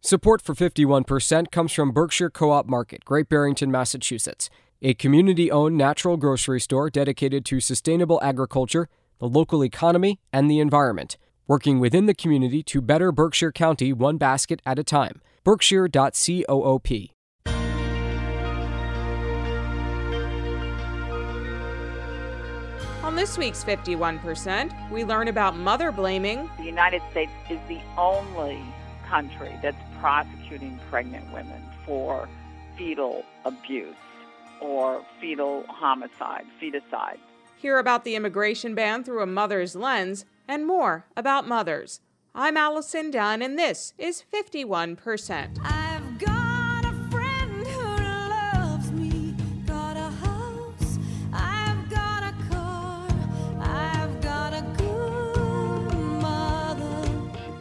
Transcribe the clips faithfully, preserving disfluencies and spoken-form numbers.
Support for fifty-one percent comes from Berkshire Co-op Market, Great Barrington, Massachusetts, a community-owned natural grocery store dedicated to sustainable agriculture, the local economy, and the environment, working within the community to better Berkshire County one basket at a time. Berkshire dot coop. On this week's fifty-one percent, we learn about mother blaming. The United States is the only country that's prosecuting pregnant women for fetal abuse or fetal homicide, feticide. Hear about the immigration ban through a mother's lens, and more about mothers. I'm Allison Dunn, and this is fifty-one percent. I've got a friend who loves me, got a house, I've got a car, I've got a good mother,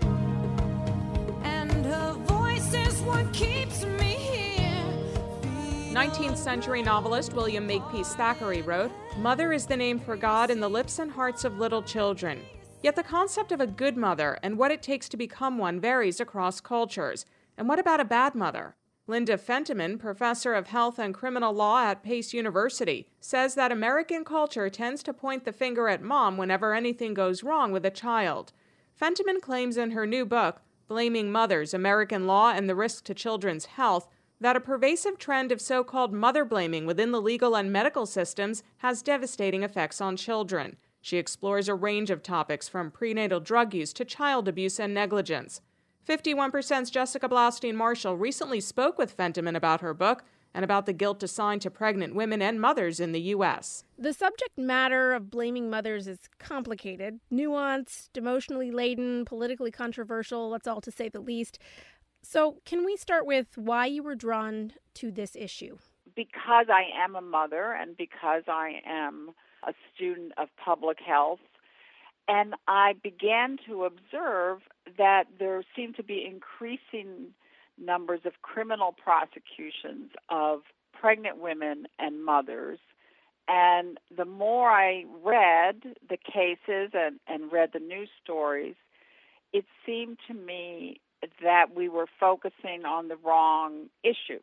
and her voice is what keeps me here. nineteenth century novelist William Makepeace Thackeray wrote, "Mother is the name for God in the lips and hearts of little children." Yet the concept of a good mother and what it takes to become one varies across cultures. And what about a bad mother? Linda Fentiman, professor of health and criminal law at Pace University, says that American culture tends to point the finger at mom whenever anything goes wrong with a child. Fentiman claims in her new book, Blaming Mothers, American Law and the Risk to Children's Health, that a pervasive trend of so-called mother blaming within the legal and medical systems has devastating effects on children. She explores a range of topics from prenatal drug use to child abuse and negligence. fifty-one percent's Jessica Blaustein-Marshall recently spoke with Fentiman about her book and about the guilt assigned to pregnant women and mothers in the U S. The subject matter of blaming mothers is complicated, nuanced, emotionally laden, politically controversial, that's all to say the least. So can we start with why you were drawn to this issue? Because I am a mother and because I am a student of public health, and I began to observe that there seemed to be increasing numbers of criminal prosecutions of pregnant women and mothers. And the more I read the cases and, and read the news stories, it seemed to me that we were focusing on the wrong issue.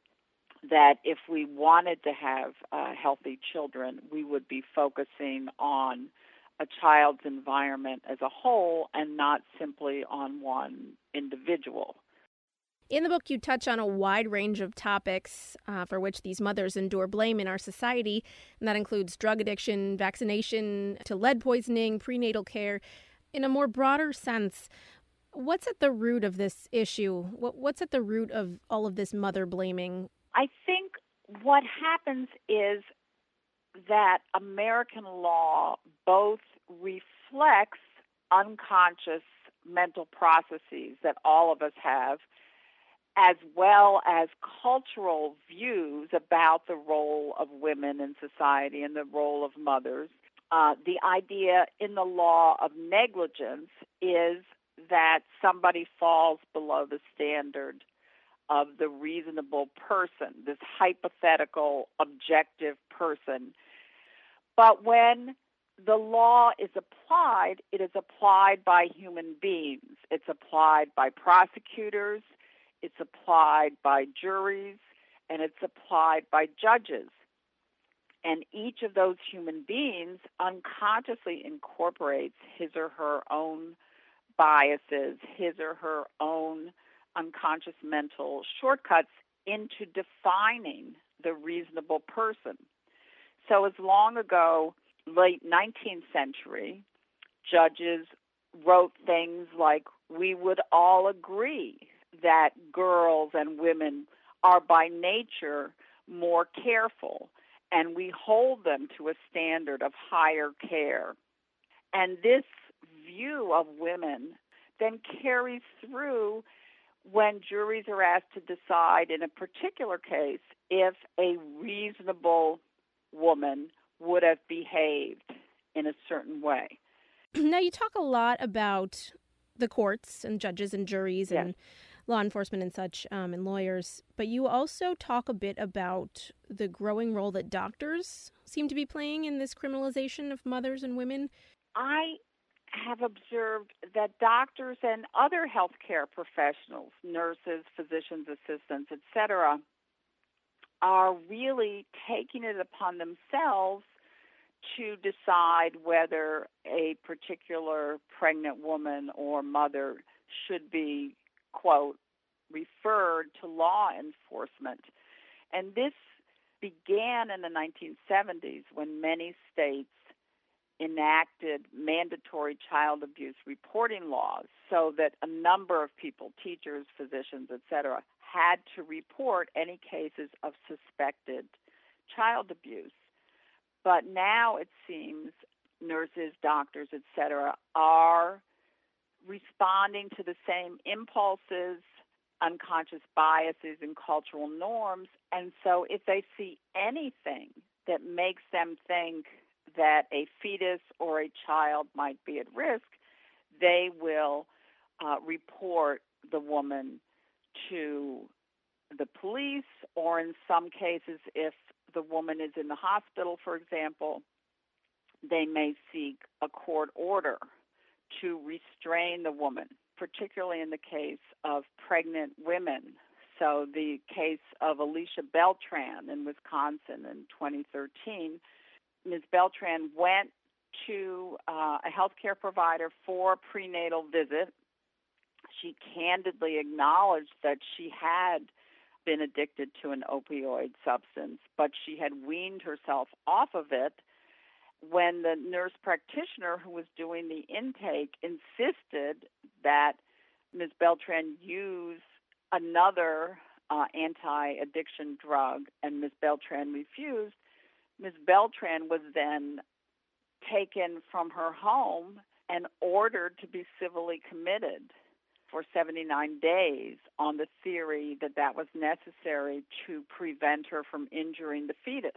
That if we wanted to have uh, healthy children, we would be focusing on a child's environment as a whole and not simply on one individual. In the book, you touch on a wide range of topics uh, for which these mothers endure blame in our society, and that includes drug addiction, vaccination, to lead poisoning, prenatal care. In a more broader sense, what's at the root of this issue? What, what's at the root of all of this mother blaming? I think what happens is that American law both reflects unconscious mental processes that all of us have, as well as cultural views about the role of women in society and the role of mothers. Uh, the idea in the law of negligence is that somebody falls below the standard of the reasonable person, this hypothetical, objective person. But when the law is applied, it is applied by human beings. It's applied by prosecutors, it's applied by juries, and it's applied by judges. And each of those human beings unconsciously incorporates his or her own biases, his or her own unconscious mental shortcuts into defining the reasonable person. So as long ago, late nineteenth century, judges wrote things like, we would all agree that girls and women are by nature more careful, and we hold them to a standard of higher care. And this view of women then carries through when juries are asked to decide in a particular case if a reasonable woman would have behaved in a certain way. Now, you talk a lot about the courts and judges and juries and Yes. law enforcement and such, um, and lawyers, but you also talk a bit about the growing role that doctors seem to be playing in this criminalization of mothers and women. I have observed that doctors and other healthcare professionals, nurses, physicians, assistants, et cetera, are really taking it upon themselves to decide whether a particular pregnant woman or mother should be, quote, referred to law enforcement. And this began in the nineteen seventies when many states enacted mandatory child abuse reporting laws so that a number of people, teachers, physicians, et cetera, had to report any cases of suspected child abuse. But now it seems nurses, doctors, et cetera, are responding to the same impulses, unconscious biases, and cultural norms. And so if they see anything that makes them think that a fetus or a child might be at risk, they will uh, report the woman to the police, or in some cases, if the woman is in the hospital, for example, they may seek a court order to restrain the woman, particularly in the case of pregnant women. So the case of Alicia Beltran in Wisconsin in twenty thirteen, Miz Beltran went to uh, a healthcare provider for a prenatal visit. She candidly acknowledged that she had been addicted to an opioid substance, but she had weaned herself off of it. When the nurse practitioner who was doing the intake insisted that Miz Beltran use another uh, anti-addiction drug, and Miz Beltran refused, Miz Beltran was then taken from her home and ordered to be civilly committed for seventy-nine days on the theory that that was necessary to prevent her from injuring the fetus.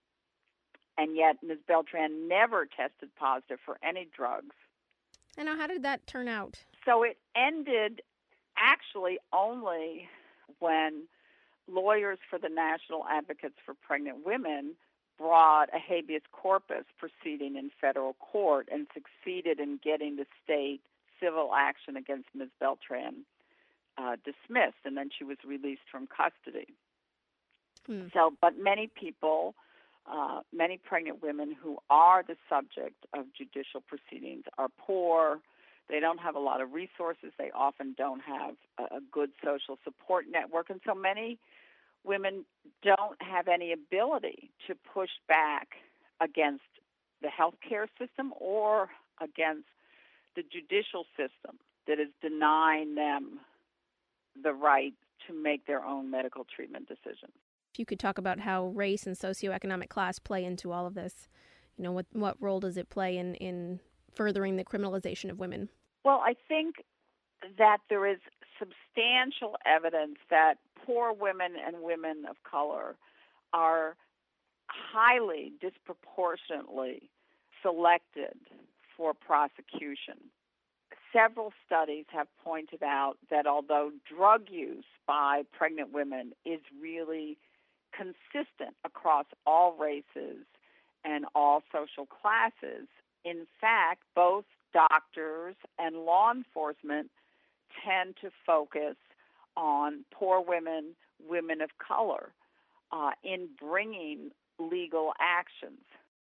And yet Miz Beltran never tested positive for any drugs. And now, how did that turn out? So it ended actually only when lawyers for the National Advocates for Pregnant Women brought a habeas corpus proceeding in federal court and succeeded in getting the state civil action against Miz Beltran uh, dismissed, and then she was released from custody. Hmm. So, but many people, uh, many pregnant women who are the subject of judicial proceedings are poor. They don't have a lot of resources. They often don't have a, a good social support network, and so many women don't have any ability to push back against the healthcare system or against the judicial system that is denying them the right to make their own medical treatment decisions. If you could talk about how race and socioeconomic class play into all of this, you know, what what role does it play in, in furthering the criminalization of women? Well, I think that there is substantial evidence that poor women and women of color are highly disproportionately selected for prosecution. Several studies have pointed out that although drug use by pregnant women is really consistent across all races and all social classes, in fact, both doctors and law enforcement tend to focus on poor women, women of color, uh, in bringing legal actions.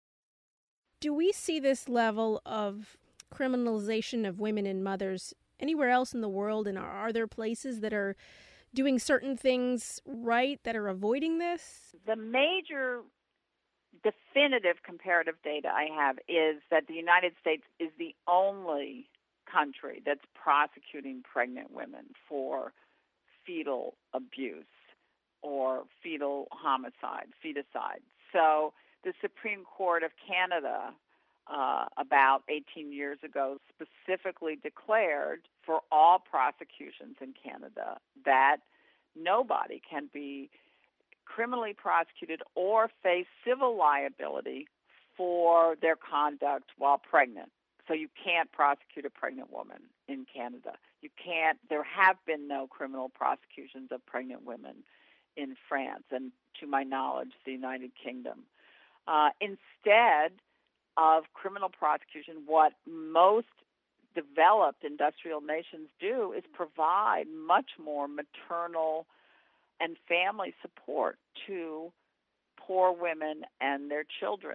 Do we see this level of criminalization of women and mothers anywhere else in the world? And are, are there places that are doing certain things right, that are avoiding this? The major definitive comparative data I have is that the United States is the only country that's prosecuting pregnant women for fetal abuse or fetal homicide, feticide. So the Supreme Court of Canada uh, about eighteen years ago specifically declared for all prosecutions in Canada that nobody can be criminally prosecuted or face civil liability for their conduct while pregnant. So you can't prosecute a pregnant woman in Canada. You can't, there have been no criminal prosecutions of pregnant women in France and, to my knowledge, the United Kingdom. Uh, instead of criminal prosecution, what most developed industrial nations do is provide much more maternal and family support to poor women and their children.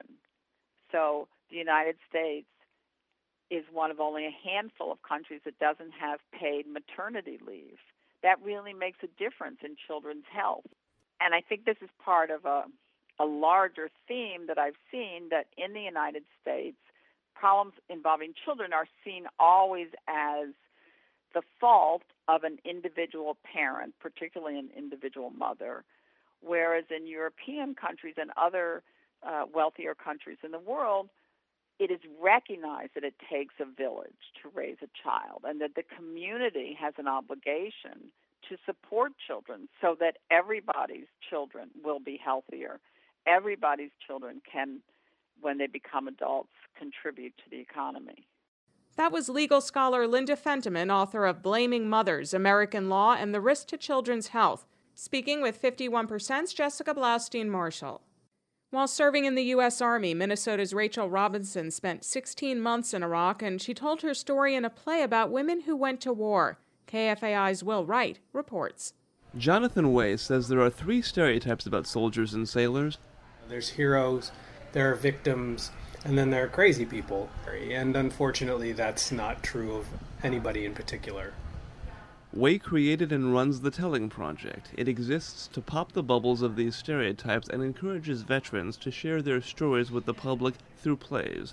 So the United States is one of only a handful of countries that doesn't have paid maternity leave. That really makes a difference in children's health. And I think this is part of a, a larger theme that I've seen, that in the United States, problems involving children are seen always as the fault of an individual parent, particularly an individual mother, whereas in European countries and other uh, wealthier countries in the world, it is recognized that it takes a village to raise a child, and that the community has an obligation to support children so that everybody's children will be healthier. Everybody's children can, when they become adults, contribute to the economy. That was legal scholar Linda Fentiman, author of Blaming Mothers, American Law and the Risk to Children's Health, speaking with fifty-one percent's Jessica Blaustein-Marshall. While serving in the U S Army, Minnesota's Rachel Robinson spent sixteen months in Iraq, and she told her story in a play about women who went to war. K F A I's Will Wright reports. Jonathan Way says there are three stereotypes about soldiers and sailors. There's heroes, there are victims, and then there are crazy people. And unfortunately, that's not true of anybody in particular. Way created and runs the Telling Project. It exists to pop the bubbles of these stereotypes and encourages veterans to share their stories with the public through plays.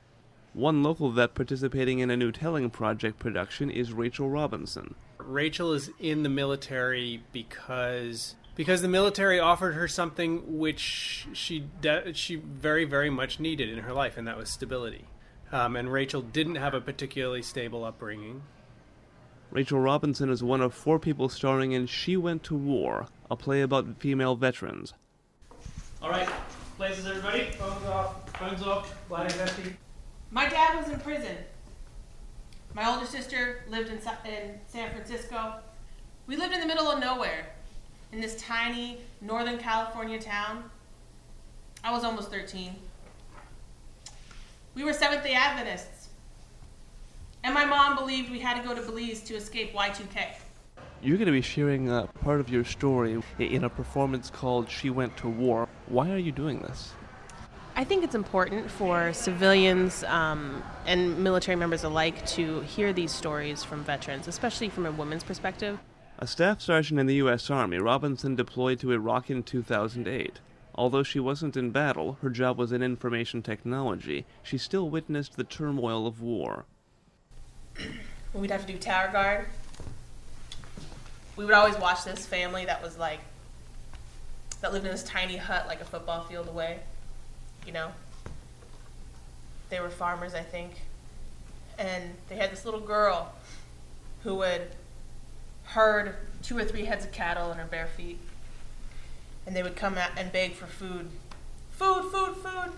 One local vet participating in a new Telling Project production is Rachel Robinson. Rachel is in the military because because the military offered her something which she de- she very, very much needed in her life, and that was stability. Um, and Rachel didn't have a particularly stable upbringing. Rachel Robinson is one of four people starring in She Went to War, a play about female veterans. All right, places, everybody. Phones off. Phones off. Bladder's empty. My dad was in prison. My older sister lived in, Sa- in San Francisco. We lived in the middle of nowhere, in this tiny Northern California town. I was almost thirteen. We were Seventh-day Adventists. And my mom believed we had to go to Belize to escape Y two K. You're going to be sharing uh, part of your story in a performance called She Went to War. Why are you doing this? I think it's important for civilians um, and military members alike to hear these stories from veterans, especially from a woman's perspective. A staff sergeant in the U S Army, Robinson deployed to Iraq in two thousand eight. Although she wasn't in battle, her job was in information technology. She still witnessed the turmoil of war. When we'd have to do tower guard, we would always watch this family that was like, that lived in this tiny hut like a football field away, you know. They were farmers, I think. And they had this little girl who would herd two or three heads of cattle in her bare feet. And they would come out and beg for food. Food, food, food.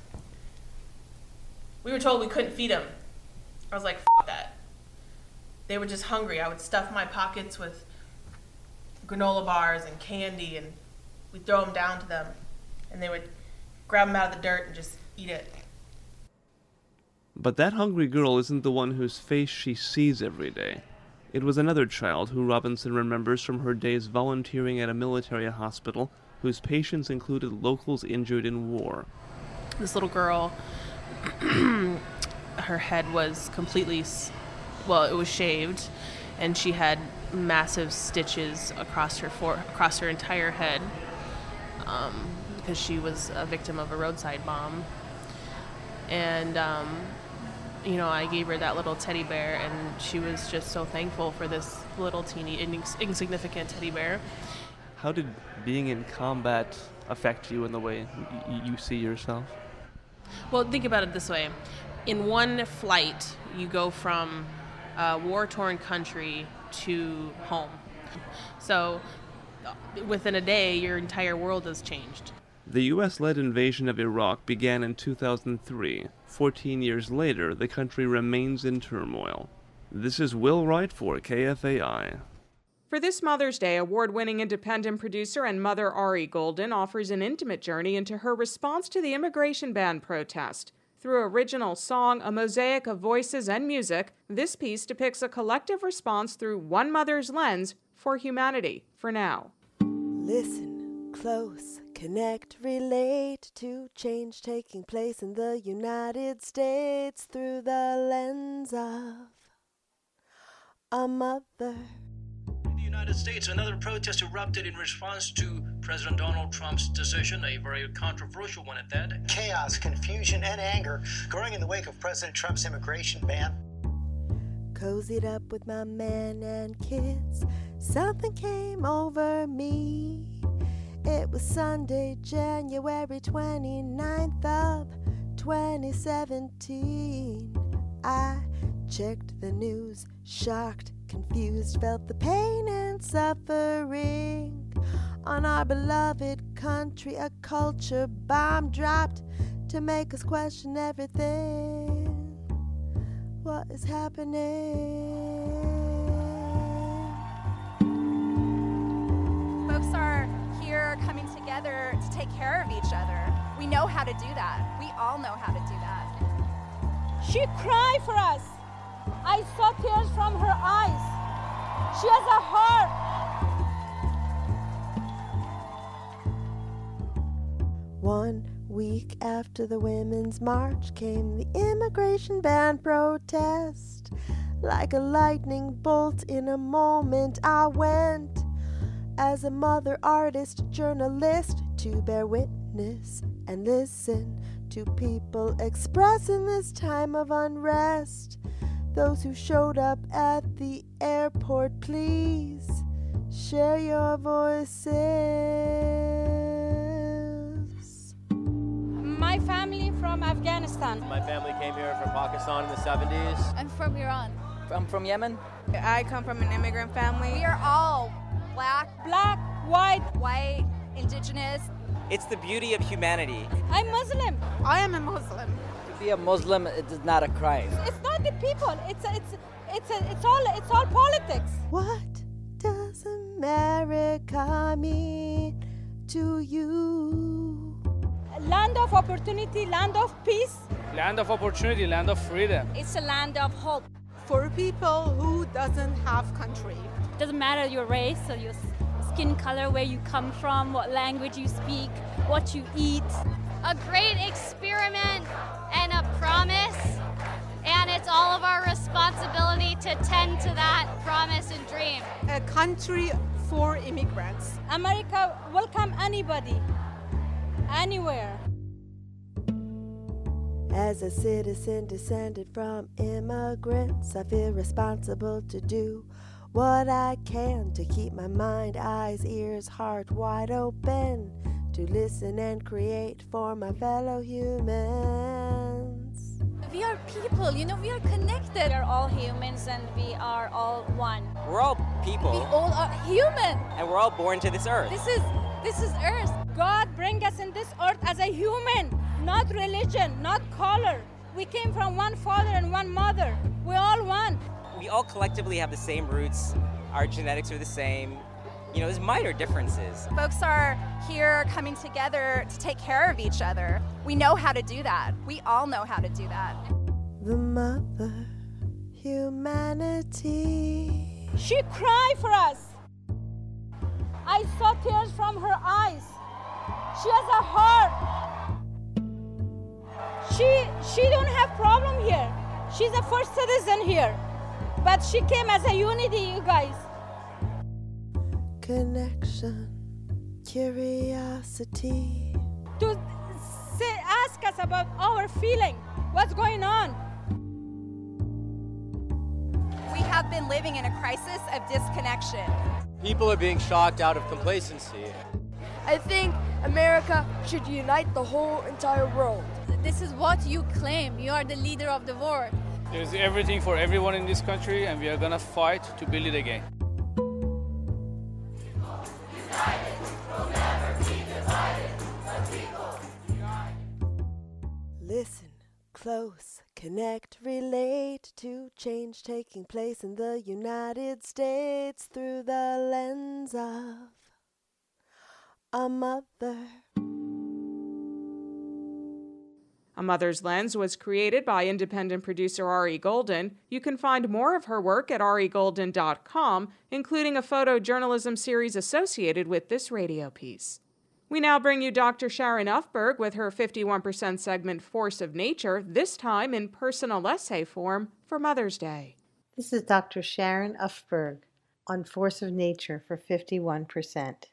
We were told we couldn't feed them. I was like, F that. They were just hungry. I would stuff my pockets with granola bars and candy, and we'd throw them down to them, and they would grab them out of the dirt and just eat it. But that hungry girl isn't the one whose face she sees every day. It was another child who Robinson remembers from her days volunteering at a military hospital, whose patients included locals injured in war. This little girl, her head was completely, well, it was shaved, and she had massive stitches across her for, across her entire head, um, because she was a victim of a roadside bomb. And um, you know, I gave her that little teddy bear, and she was just so thankful for this little teeny ins- insignificant teddy bear. How did being in combat affect you in the way y- you see yourself? Well, think about it this way. In one flight, you go from a war-torn country to home. So within a day, your entire world has changed. The U S-led invasion of Iraq began in two thousand three. Fourteen years later, the country remains in turmoil. This is Will Wright for K F A I. For this Mother's Day, award-winning independent producer and mother Ari Golden offers an intimate journey into her response to the immigration ban protest. Through original song, a mosaic of voices and music, this piece depicts a collective response through one mother's lens for humanity, for now. Listen close, connect, relate to change taking place in the United States through the lens of a mother. In the United States, another protest erupted in response to President Donald Trump's decision, a very controversial one at that. Chaos, confusion, and anger growing in the wake of President Trump's immigration ban. Cozied up with my man and kids, something came over me. It was Sunday, January twenty-ninth of twenty seventeen. I checked the news, shocked, confused, felt the pain and suffering. On our beloved country, a culture bomb dropped to make us question everything. What is happening? Folks are here coming together to take care of each other. We know how to do that. We all know how to do that. She cried for us. I saw tears from her eyes. She has a heart. One week after the Women's March came the immigration ban protest. Like a lightning bolt in a moment I went, as a mother, artist, journalist, to bear witness and listen to people expressing this time of unrest. Those who showed up at the airport, please share your voices. My family from Afghanistan. My family came here from Pakistan in the seventies. I'm from Iran. I'm from Yemen. I come from an immigrant family. We are all black, black, white, white, indigenous. It's the beauty of humanity. I'm Muslim. I am a Muslim. To be a Muslim, it is not a crime. It's not the people. It's a, it's it's a, it's all it's all politics. What does America mean to you? Land of opportunity, land of peace. Land of opportunity, land of freedom. It's a land of hope. For people who doesn't have country. Doesn't matter your race or your skin color, where you come from, what language you speak, what you eat. A great experiment and a promise, and it's all of our responsibility to tend to that promise and dream. A country for immigrants. America welcome anybody, anywhere. As a citizen descended from immigrants, I feel responsible to do what I can to keep my mind, eyes, ears, heart wide open, to listen and create for my fellow humans. We are people, you know, we are connected. We are all humans and we are all one. We're all people. We all are human. And we're all born to this earth. This is this is earth. God bring us in this earth as a human, not religion, not color. We came from one father and one mother. We're all one. We all collectively have the same roots. Our genetics are the same. You know, there's minor differences. Folks are here coming together to take care of each other. We know how to do that. We all know how to do that. The mother, humanity. She cried for us. I saw tears from her eyes. She has a heart. She she don't have problem here. She's a first citizen here. But she came as a unity, you guys. Connection, curiosity. To say, ask us about our feeling. What's going on? We have been living in a crisis of disconnection. People are being shocked out of complacency. I think America should unite the whole entire world. This is what you claim. You are the leader of the world. There's everything for everyone in this country, and we are gonna fight to build it again. Listen close, connect, relate to change taking place in the United States through the lens of a mother. A Mother's Lens was created by independent producer Ari Golden. You can find more of her work at ari golden dot com, including a photojournalism series associated with this radio piece. We now bring you Doctor Sharon Ufberg with her fifty-one percent segment Force of Nature, this time in personal essay form for Mother's Day. This is Doctor Sharon Ufberg on Force of Nature for fifty-one percent.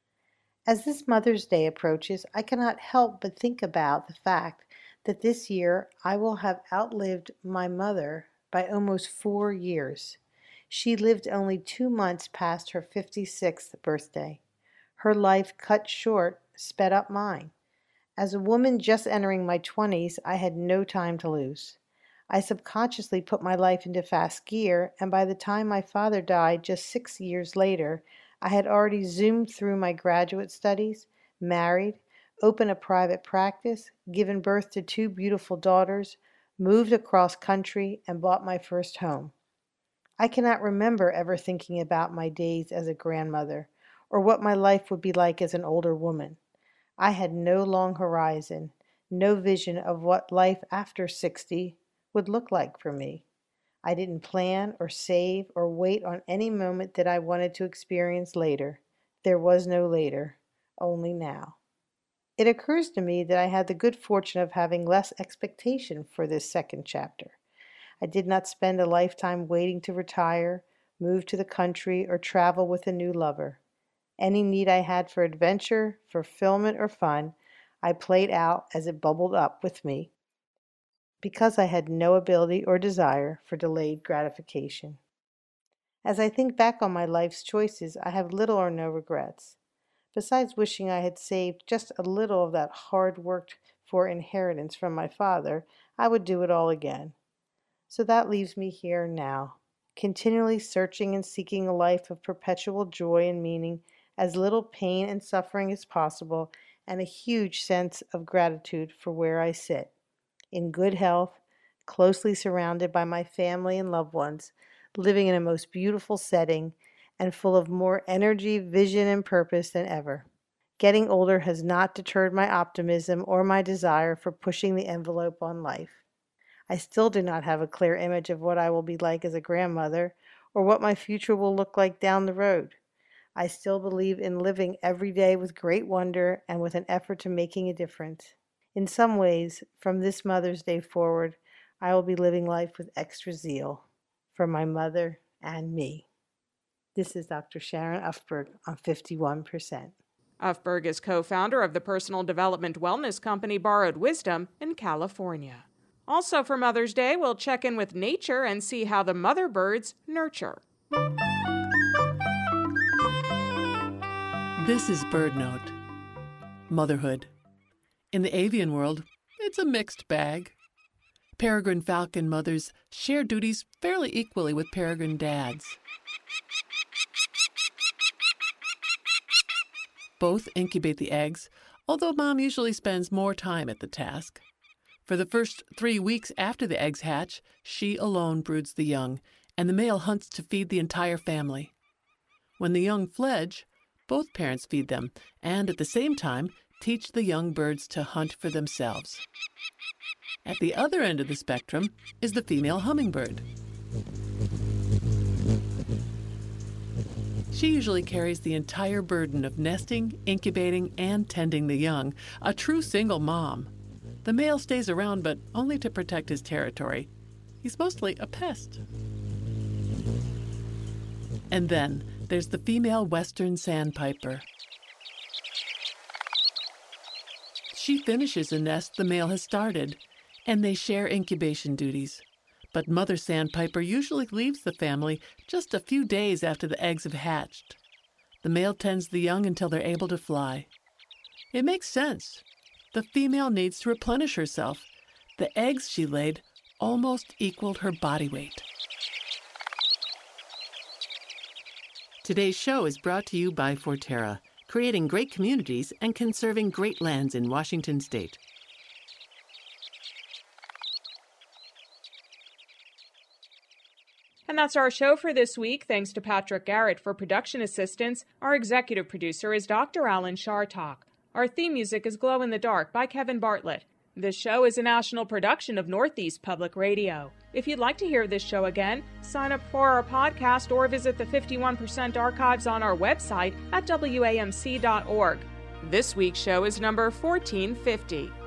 As this Mother's Day approaches, I cannot help but think about the fact that this year I will have outlived my mother by almost four years. She lived only two months past her fifty-sixth birthday. Her life cut short sped up mine. As a woman just entering my twenties, I had no time to lose. I subconsciously put my life into fast gear, and by the time my father died just six years later, I had already zoomed through my graduate studies, married, opened a private practice, given birth to two beautiful daughters, moved across country, and bought my first home. I cannot remember ever thinking about my days as a grandmother, or what my life would be like as an older woman. I had no long horizon, no vision of what life after sixty would look like for me. I didn't plan or save or wait on any moment that I wanted to experience later. There was no later, only now. It occurs to me that I had the good fortune of having less expectation for this second chapter. I did not spend a lifetime waiting to retire, move to the country, or travel with a new lover. Any need I had for adventure, fulfillment, or fun, I played out as it bubbled up with me, because I had no ability or desire for delayed gratification. As I think back on my life's choices, I have little or no regrets. Besides wishing I had saved just a little of that hard-worked for inheritance from my father, I would do it all again. So that leaves me here now, continually searching and seeking a life of perpetual joy and meaning, as little pain and suffering as possible, and a huge sense of gratitude for where I sit, in good health, closely surrounded by my family and loved ones, living in a most beautiful setting, and full of more energy, vision, and purpose than ever. Getting older has not deterred my optimism or my desire for pushing the envelope on life. I still do not have a clear image of what I will be like as a grandmother, or what my future will look like down the road. I still believe in living every day with great wonder and with an effort to making a difference. In some ways, from this Mother's Day forward, I will be living life with extra zeal for my mother and me. This is Doctor Sharon Ufberg on fifty-one percent. Ufberg is co-founder of the personal development wellness company Borrowed Wisdom in California. Also for Mother's Day, we'll check in with nature and see how the mother birds nurture. This is BirdNote. Motherhood. In the avian world, it's a mixed bag. Peregrine falcon mothers share duties fairly equally with peregrine dads. Both incubate the eggs, although mom usually spends more time at the task. For the first three weeks after the eggs hatch, she alone broods the young, and the male hunts to feed the entire family. When the young fledge, both parents feed them, and at the same time teach the young birds to hunt for themselves. At the other end of the spectrum is the female hummingbird. She usually carries the entire burden of nesting, incubating, and tending the young, a true single mom. The male stays around, but only to protect his territory. He's mostly a pest. And then there's the female western sandpiper. She finishes a nest the male has started, and they share incubation duties. But Mother Sandpiper usually leaves the family just a few days after the eggs have hatched. The male tends the young until they're able to fly. It makes sense. The female needs to replenish herself. The eggs she laid almost equaled her body weight. Today's show is brought to you by Forterra, creating great communities and conserving great lands in Washington State. And that's our show for this week. Thanks to Patrick Garrett for production assistance. Our executive producer is Doctor Alan Shartok. Our theme music is Glow in the Dark by Kevin Bartlett. This show is a national production of Northeast Public Radio. If you'd like to hear this show again, sign up for our podcast or visit the fifty-one percent archives on our website at W A M C dot org. This week's show is number fourteen fifty.